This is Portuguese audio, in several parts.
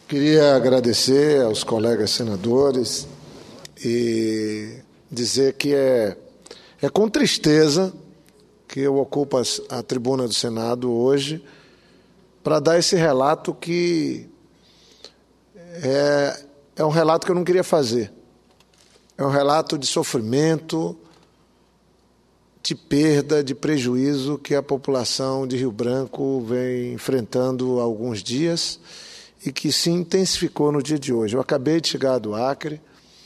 Queria agradecer aos colegas senadores e dizer que é com tristeza que eu ocupo a tribuna do Senado hoje para dar esse relato que é um relato que eu não queria fazer. É um relato de sofrimento, de perda, de prejuízo que a população de Rio Branco vem enfrentando há alguns dias e que se intensificou no dia de hoje. Eu acabei de chegar do Acre,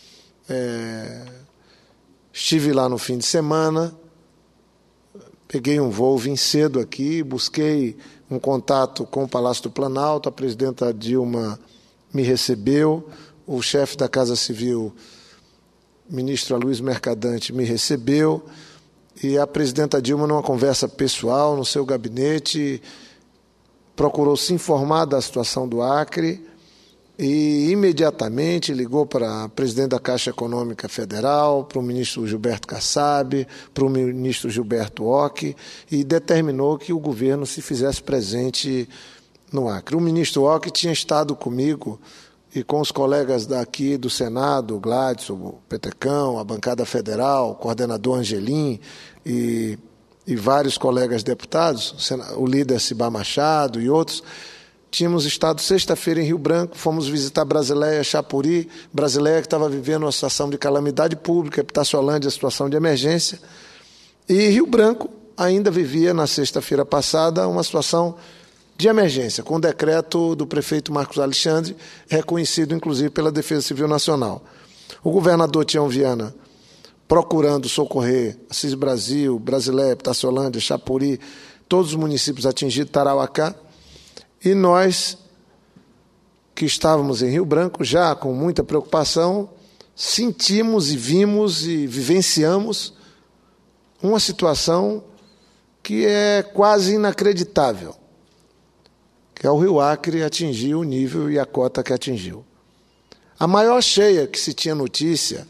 estive lá no fim de semana, peguei um voo, vim cedo aqui, busquei um contato com o Palácio do Planalto, a presidenta Dilma me recebeu, o chefe da Casa Civil, ministro Aloysio Mercadante, me recebeu, e a presidenta Dilma, numa conversa pessoal no seu gabinete, procurou se informar da situação do Acre e imediatamente ligou para a presidente da Caixa Econômica Federal, para o ministro Gilberto Kassab, para o ministro Gilberto Ock, e determinou que o governo se fizesse presente no Acre. O ministro Ock tinha estado comigo e com os colegas daqui do Senado, o Gladson, o Petecão, a bancada federal, o coordenador Angelim e vários colegas deputados, o líder Cibá Machado e outros, tínhamos estado sexta-feira em Rio Branco, fomos visitar Brasileia, Chapuri, Brasileia que estava vivendo uma situação de calamidade pública, Epitaciolândia, situação de emergência, e Rio Branco ainda vivia, na sexta-feira passada, uma situação de emergência, com o decreto do prefeito Marcos Alexandre, reconhecido inclusive pela Defesa Civil Nacional. O governador Tião Viana, procurando socorrer Assis Brasil, Brasileia, Epitaciolândia, Chapuri, todos os municípios atingidos, Tarauacá, e nós, que estávamos em Rio Branco, já com muita preocupação, sentimos e vimos e vivenciamos uma situação que é quase inacreditável, que é o Rio Acre atingir o nível e a cota que atingiu. A maior cheia que se tinha notícia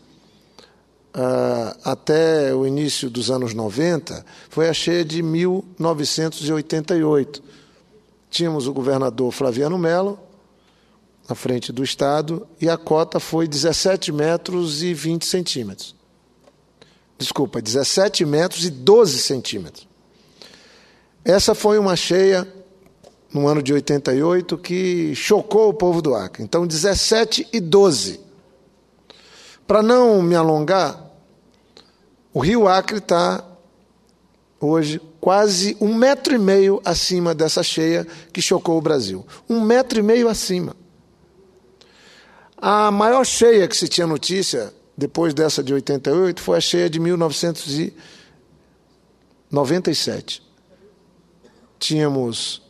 até o início dos anos 90 foi a cheia de 1988. Tínhamos o governador Flaviano Melo à frente do Estado e a cota foi 17 metros e 20 centímetros. Desculpa, 17 metros e 12 centímetros. Essa foi uma cheia no ano de 88 que chocou o povo do Acre. Então, 17 e 12. Para não me alongar, o Rio Acre está hoje quase 1,5 metro acima dessa cheia que chocou o Brasil. 1,5 metro acima. A maior cheia que se tinha notícia, depois dessa de 88, foi a cheia de 1997. Tínhamos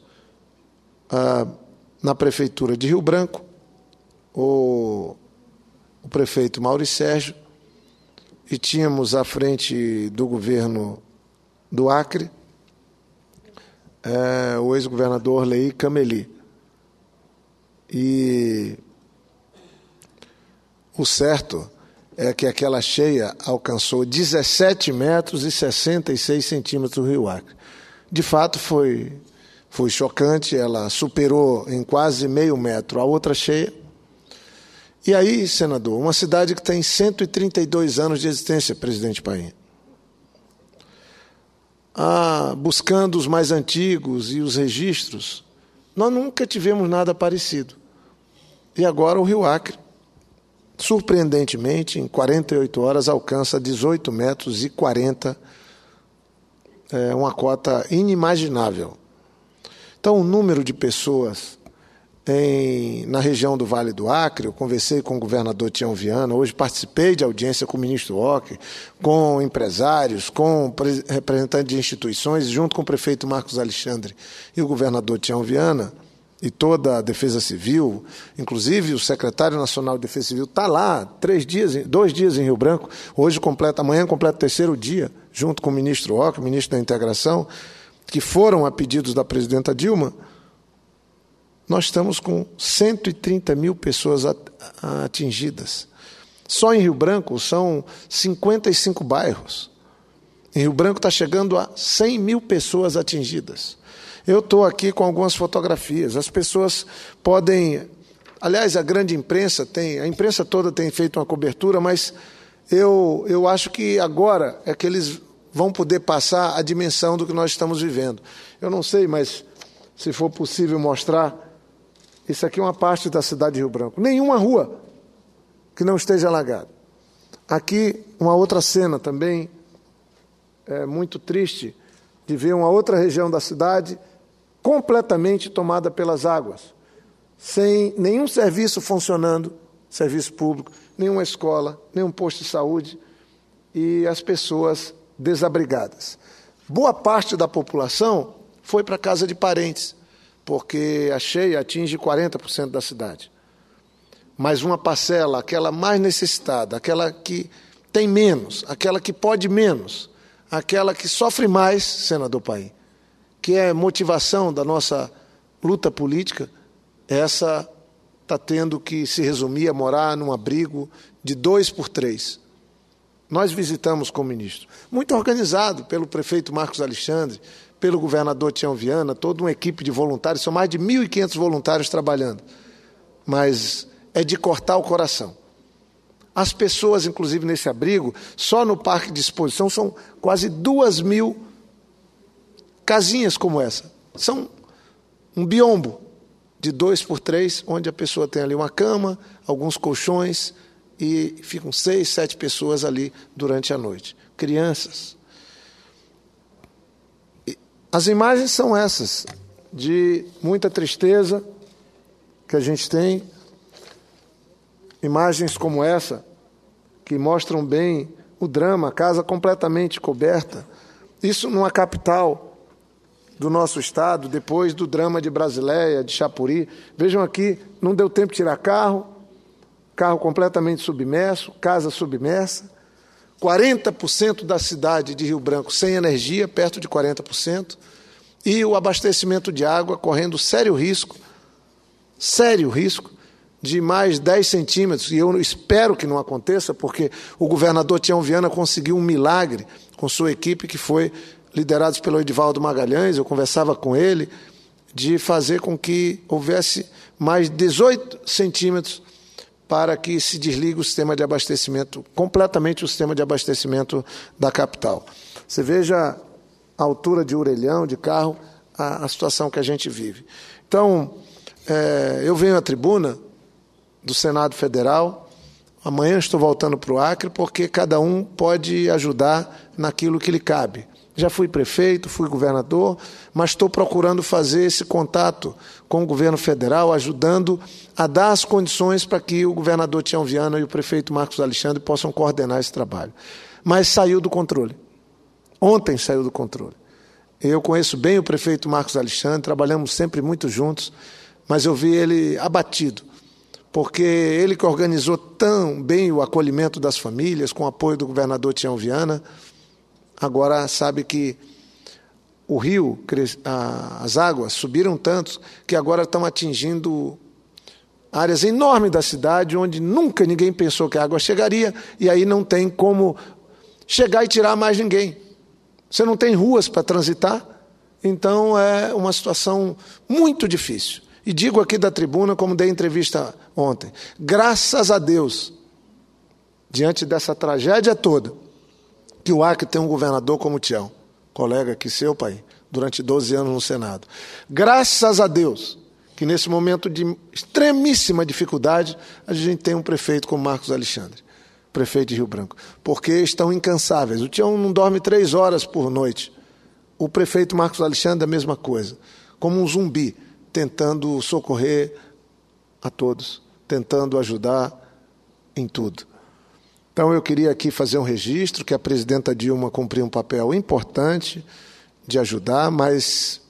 na prefeitura de Rio Branco o prefeito Maurício Sérgio, e tínhamos à frente do governo do Acre o ex-governador Leí Cameli. E o certo é que aquela cheia alcançou 17 metros e 66 centímetros do Rio Acre. De fato, foi chocante, ela superou em quase meio metro a outra cheia. E aí, senador, uma cidade que tem 132 anos de existência, presidente Paim, buscando os mais antigos e os registros, nós nunca tivemos nada parecido. E agora o Rio Acre, surpreendentemente, em 48 horas, alcança 18 metros e 40, uma cota inimaginável. Então, o número de pessoas na região do Vale do Acre, eu conversei com o governador Tião Viana, hoje participei de audiência com o ministro Ock, com empresários, com representantes de instituições, junto com o prefeito Marcos Alexandre e o governador Tião Viana, e toda a Defesa Civil, inclusive o secretário nacional de Defesa Civil está lá, 2 dias em Rio Branco, amanhã completa o 3º dia, junto com o ministro Ock, ministro da Integração, que foram a pedidos da presidenta Dilma. Nós estamos com 130 mil pessoas atingidas. Só em Rio Branco são 55 bairros. Em Rio Branco está chegando a 100 mil pessoas atingidas. Eu estou aqui com algumas fotografias. As pessoas podem Aliás, a grande imprensa a imprensa toda tem feito uma cobertura, mas eu acho que agora é que eles vão poder passar a dimensão do que nós estamos vivendo. Eu não sei, mas se for possível mostrar, isso aqui é uma parte da cidade de Rio Branco. Nenhuma rua que não esteja alagada. Aqui, uma outra cena também muito triste de ver uma outra região da cidade completamente tomada pelas águas, sem nenhum serviço funcionando, serviço público, nenhuma escola, nenhum posto de saúde e as pessoas desabrigadas. Boa parte da população foi para a casa de parentes, porque a cheia atinge 40% da cidade. Mas uma parcela, aquela mais necessitada, aquela que tem menos, aquela que pode menos, aquela que sofre mais, senador Paim, que é motivação da nossa luta política, essa está tendo que se resumir a morar num abrigo de 2 por 3. Nós visitamos com o ministro, muito organizado pelo prefeito Marcos Alexandre, pelo governador Tião Viana, toda uma equipe de voluntários, são mais de 1.500 voluntários trabalhando, mas é de cortar o coração. As pessoas, inclusive nesse abrigo, só no parque de exposição são quase 2.000 casinhas como essa. São um biombo de 2 por 3, onde a pessoa tem ali uma cama, alguns colchões e ficam 6, 7 pessoas ali durante a noite. Crianças. As imagens são essas, de muita tristeza que a gente tem. Imagens como essa, que mostram bem o drama, a casa completamente coberta. Isso numa capital do nosso estado, depois do drama de Brasileia, de Chapuri. Vejam aqui, não deu tempo de tirar carro completamente submerso, casa submersa. 40% da cidade de Rio Branco sem energia, perto de 40%, e o abastecimento de água correndo sério risco de mais 10 centímetros, e eu espero que não aconteça, porque o governador Tião Viana conseguiu um milagre com sua equipe, que foi liderado pelo Edivaldo Magalhães, eu conversava com ele, de fazer com que houvesse mais 18 centímetros para que se desligue o sistema de abastecimento, completamente o sistema de abastecimento da capital. Você veja a altura de orelhão, de carro, a situação que a gente vive. Então, eu venho à tribuna do Senado Federal, amanhã estou voltando para o Acre, porque cada um pode ajudar naquilo que lhe cabe. Já fui prefeito, fui governador, mas estou procurando fazer esse contato com o governo federal, ajudando a dar as condições para que o governador Tião Viana e o prefeito Marcos Alexandre possam coordenar esse trabalho. Mas saiu do controle. Ontem saiu do controle. Eu conheço bem o prefeito Marcos Alexandre, trabalhamos sempre muito juntos, mas eu vi ele abatido, porque ele que organizou tão bem o acolhimento das famílias, com o apoio do governador Tião Viana, agora sabe que o rio, as águas subiram tanto que agora estão atingindo áreas enormes da cidade, onde nunca ninguém pensou que a água chegaria, e aí não tem como chegar e tirar mais ninguém. Você não tem ruas para transitar, então é uma situação muito difícil. E digo aqui da tribuna, como dei entrevista ontem, graças a Deus, diante dessa tragédia toda, que o Acre tem um governador como o Tião, colega aqui seu, pai, durante 12 anos no Senado. Graças a Deus, que nesse momento de extremíssima dificuldade, a gente tem um prefeito como Marcos Alexandre, prefeito de Rio Branco, porque estão incansáveis. O Tião não dorme 3 horas por noite. O prefeito Marcos Alexandre, a mesma coisa, como um zumbi, tentando socorrer a todos, tentando ajudar em tudo. Então eu queria aqui fazer um registro que a presidenta Dilma cumpriu um papel importante de ajudar, mas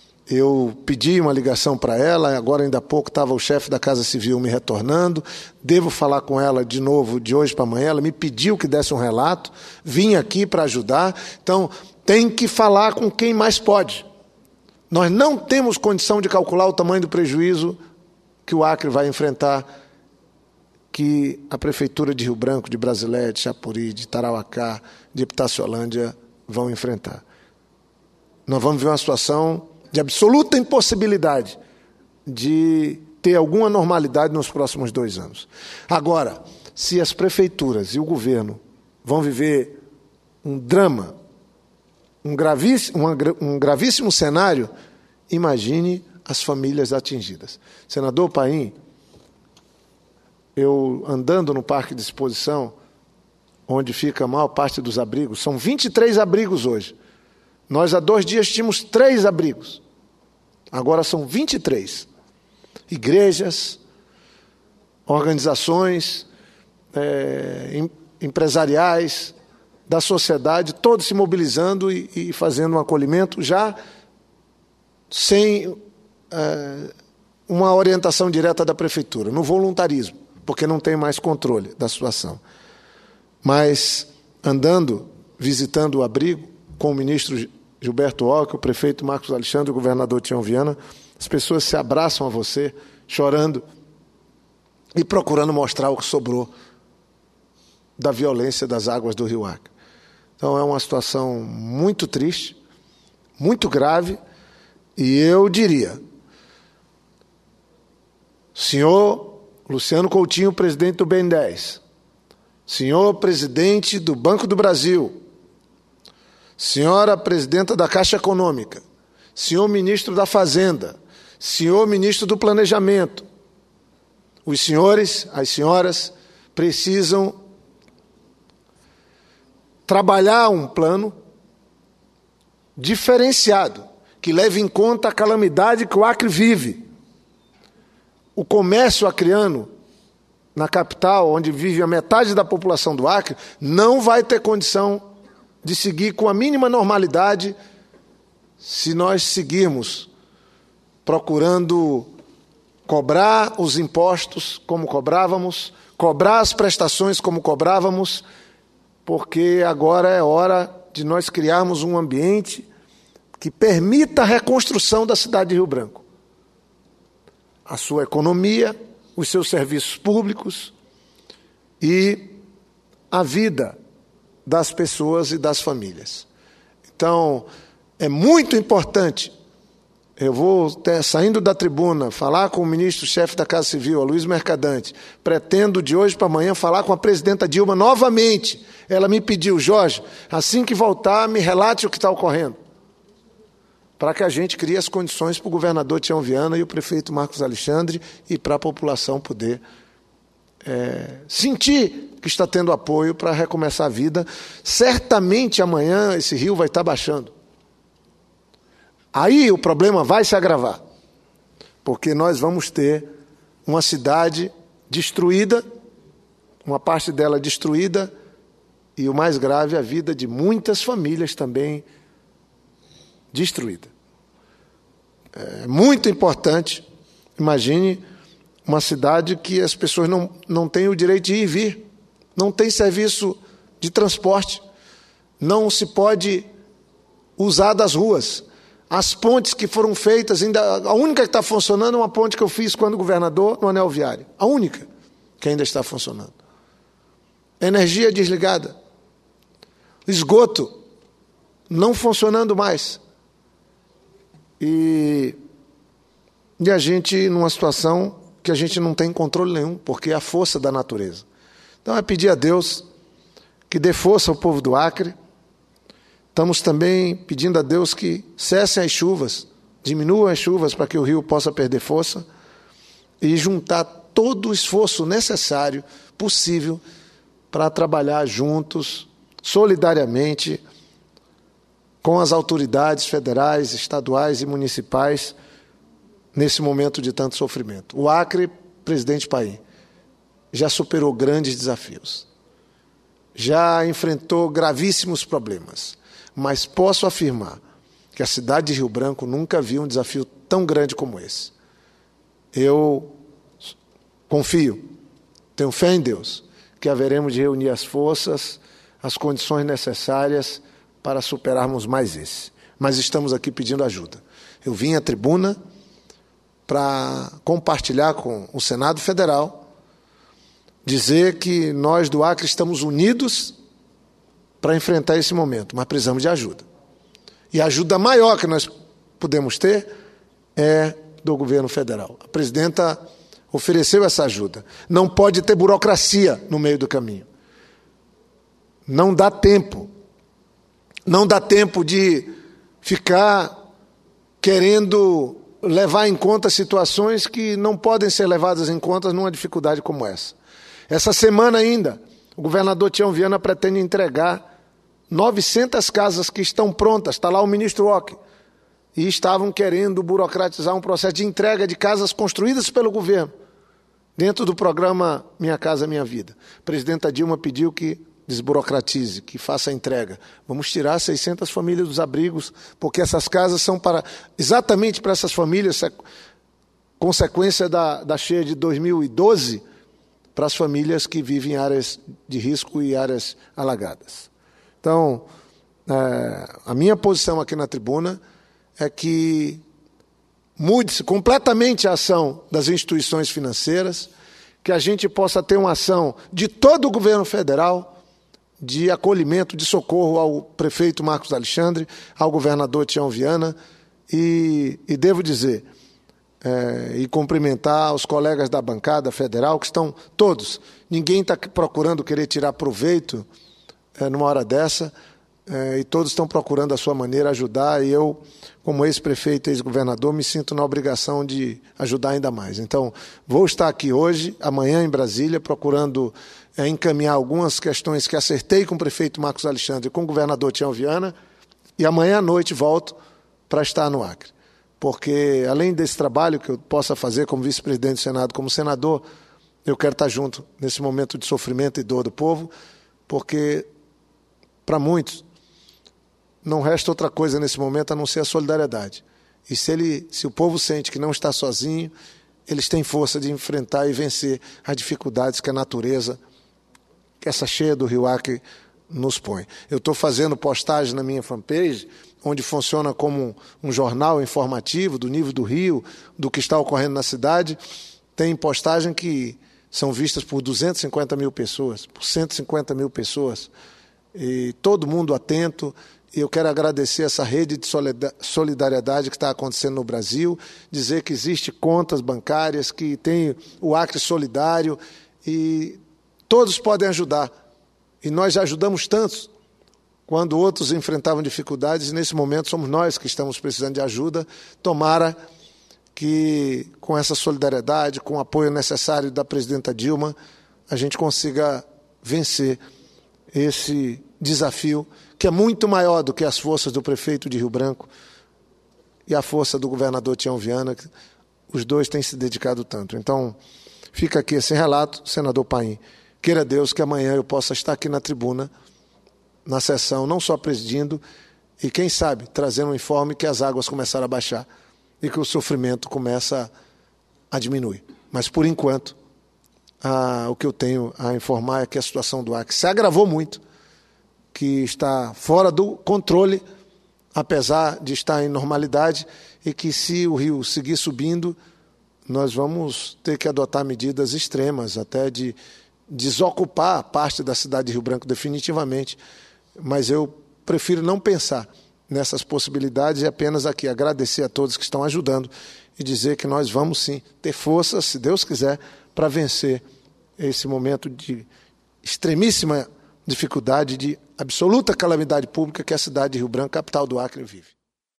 eu pedi uma ligação para ela, agora ainda há pouco estava o chefe da Casa Civil me retornando, devo falar com ela de novo de hoje para amanhã, ela me pediu que desse um relato, vim aqui para ajudar, então tem que falar com quem mais pode. Nós não temos condição de calcular o tamanho do prejuízo que o Acre vai enfrentar, que a Prefeitura de Rio Branco, de Brasileia, de Chapuri, de Tarauacá, de Epitaciolândia vão enfrentar. Nós vamos ver uma situação de absoluta impossibilidade de ter alguma normalidade nos próximos 2 anos. Agora, se as prefeituras e o governo vão viver um drama, um gravíssimo cenário, imagine as famílias atingidas. Senador Paim, eu andando no parque de exposição, onde fica a maior parte dos abrigos, são 23 abrigos hoje. Nós há 2 dias tínhamos 3 abrigos. Agora são 23. Igrejas, organizações empresariais, da sociedade, todos se mobilizando e fazendo um acolhimento já sem uma orientação direta da prefeitura, no voluntarismo, porque não tem mais controle da situação. Mas andando, visitando o abrigo, com o ministro Gilberto Ockel, o prefeito Marcos Alexandre e o governador Tião Viana, as pessoas se abraçam a você, chorando e procurando mostrar o que sobrou da violência das águas do Rio Acre. Então é uma situação muito triste, muito grave, e eu diria, senhor Luciano Coutinho, presidente do BNDES, senhor presidente do Banco do Brasil, senhora presidenta da Caixa Econômica, senhor ministro da Fazenda, senhor ministro do Planejamento, os senhores, as senhoras, precisam trabalhar um plano diferenciado, que leve em conta a calamidade que o Acre vive. O comércio acreano, na capital, onde vive a metade da população do Acre, não vai ter condição de seguir com a mínima normalidade se nós seguirmos procurando cobrar os impostos como cobrávamos, cobrar as prestações como cobrávamos, porque agora é hora de nós criarmos um ambiente que permita a reconstrução da cidade de Rio Branco. A sua economia, os seus serviços públicos e a vida das pessoas e das famílias. Então, é muito importante, eu vou, saindo da tribuna, falar com o ministro-chefe da Casa Civil, Aloysio Mercadante, pretendo de hoje para amanhã falar com a presidenta Dilma novamente. Ela me pediu, Jorge, assim que voltar, me relate o que está ocorrendo, para que a gente crie as condições para o governador Tião Viana e o prefeito Marcos Alexandre e para a população poder sentir que está tendo apoio para recomeçar a vida. Certamente amanhã esse rio vai estar baixando. Aí o problema vai se agravar, porque nós vamos ter uma cidade destruída, uma parte dela destruída, e o mais grave, a vida de muitas famílias também destruída. É muito importante, imagine uma cidade que as pessoas não têm o direito de ir e vir, não tem serviço de transporte, não se pode usar das ruas. As pontes que foram feitas, a única que está funcionando é uma ponte que eu fiz quando governador no anel viário. A única que ainda está funcionando. Energia desligada. Esgoto não funcionando mais. E a gente numa situação que a gente não tem controle nenhum, porque é a força da natureza. Então é pedir a Deus que dê força ao povo do Acre. Estamos também pedindo a Deus que cessem as chuvas, diminuam as chuvas para que o rio possa perder força e juntar todo o esforço necessário, possível, para trabalhar juntos, solidariamente, com as autoridades federais, estaduais e municipais, nesse momento de tanto sofrimento. O Acre, presidente Paim, já superou grandes desafios, já enfrentou gravíssimos problemas, mas posso afirmar que a cidade de Rio Branco nunca viu um desafio tão grande como esse. Eu confio, tenho fé em Deus, que haveremos de reunir as forças, as condições necessárias para superarmos mais esse. Mas estamos aqui pedindo ajuda. Eu vim à tribuna para compartilhar com o Senado Federal, dizer que nós do Acre estamos unidos para enfrentar esse momento, mas precisamos de ajuda. E a ajuda maior que nós podemos ter é do governo federal. A presidenta ofereceu essa ajuda. Não pode ter burocracia no meio do caminho. Não dá tempo. Não dá tempo de ficar querendo levar em conta situações que não podem ser levadas em conta numa dificuldade como essa. Essa semana ainda, o governador Tião Viana pretende entregar 900 casas que estão prontas. Está lá o ministro Ock. E estavam querendo burocratizar um processo de entrega de casas construídas pelo governo, dentro do programa Minha Casa Minha Vida. A presidenta Dilma pediu que desburocratize, que faça a entrega. Vamos tirar 600 famílias dos abrigos, porque essas casas são exatamente para essas famílias, consequência da cheia de 2012, para as famílias que vivem em áreas de risco e áreas alagadas. Então, a minha posição aqui na tribuna é que mude-se completamente a ação das instituições financeiras, que a gente possa ter uma ação de todo o governo federal de acolhimento, de socorro ao prefeito Marcos Alexandre, ao governador Tião Viana, e devo dizer, e cumprimentar os colegas da bancada federal, que estão todos, ninguém está procurando querer tirar proveito numa hora dessa, e todos estão procurando a sua maneira ajudar, e eu, como ex-prefeito e ex-governador, me sinto na obrigação de ajudar ainda mais. Então, vou estar aqui hoje, amanhã em Brasília, procurando encaminhar algumas questões que acertei com o prefeito Marcos Alexandre e com o governador Tião Viana, e amanhã à noite volto para estar no Acre. Porque, além desse trabalho que eu possa fazer como vice-presidente do Senado, como senador, eu quero estar junto nesse momento de sofrimento e dor do povo, porque, para muitos, não resta outra coisa nesse momento a não ser a solidariedade. E se o povo sente que não está sozinho, eles têm força de enfrentar e vencer as dificuldades que a natureza, que essa cheia do Rio Acre, nos põe. Eu estou fazendo postagem na minha fanpage, onde funciona como um jornal informativo do nível do rio, do que está ocorrendo na cidade. Tem postagem que são vistas por 250 mil pessoas, por 150 mil pessoas, e todo mundo atento. E eu quero agradecer essa rede de solidariedade que está acontecendo no Brasil, dizer que existem contas bancárias, que tem o Acre Solidário, e todos podem ajudar. E nós já ajudamos tantos quando outros enfrentavam dificuldades, e nesse momento somos nós que estamos precisando de ajuda. Tomara que com essa solidariedade, com o apoio necessário da presidenta Dilma, a gente consiga vencer esse desafio, que é muito maior do que as forças do prefeito de Rio Branco e a força do governador Tião Viana, que os dois têm se dedicado tanto. Então, fica aqui esse relato, senador Paim. Queira Deus que amanhã eu possa estar aqui na tribuna, na sessão, não só presidindo, e quem sabe trazendo um informe que as águas começaram a baixar e que o sofrimento começa a diminuir. Mas, por enquanto, o que eu tenho a informar é que a situação do Acre se agravou muito, que está fora do controle, apesar de estar em normalidade, e que se o rio seguir subindo, nós vamos ter que adotar medidas extremas, até de desocupar parte da cidade de Rio Branco definitivamente. Mas eu prefiro não pensar nessas possibilidades e apenas aqui agradecer a todos que estão ajudando e dizer que nós vamos sim ter força, se Deus quiser, para vencer esse momento de extremíssima dificuldade, de absoluta calamidade pública que a cidade de Rio Branco, capital do Acre, vive.